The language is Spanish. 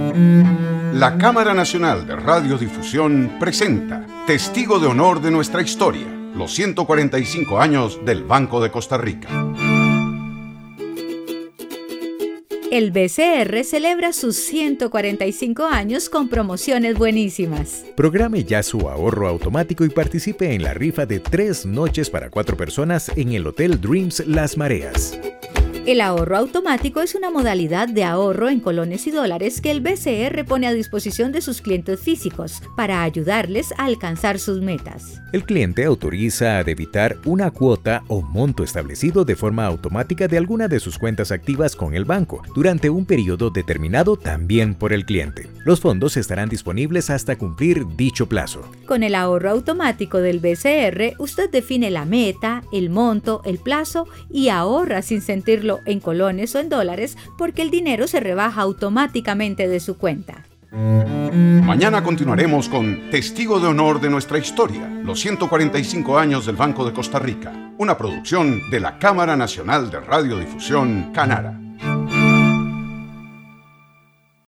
La Cámara Nacional de Radiodifusión presenta Testigo de Honor de nuestra historia, los 145 años del Banco de Costa Rica. El BCR celebra sus 145 años con promociones buenísimas. Programe ya su ahorro automático y participe en la rifa de 3 noches para 4 personas en el Hotel Dreams Las Mareas. El ahorro automático es una modalidad de ahorro en colones y dólares que el BCR pone a disposición de sus clientes físicos para ayudarles a alcanzar sus metas. El cliente autoriza a debitar una cuota o monto establecido de forma automática de alguna de sus cuentas activas con el banco durante un periodo determinado también por el cliente. Los fondos estarán disponibles hasta cumplir dicho plazo. Con el ahorro automático del BCR, usted define la meta, el monto, el plazo y ahorra sin sentirlo en colones o en dólares porque el dinero se rebaja automáticamente de su cuenta. Mañana continuaremos con Testigo de Honor de nuestra historia, los 145 años del Banco de Costa Rica, una producción de la Cámara Nacional de Radiodifusión, Canara.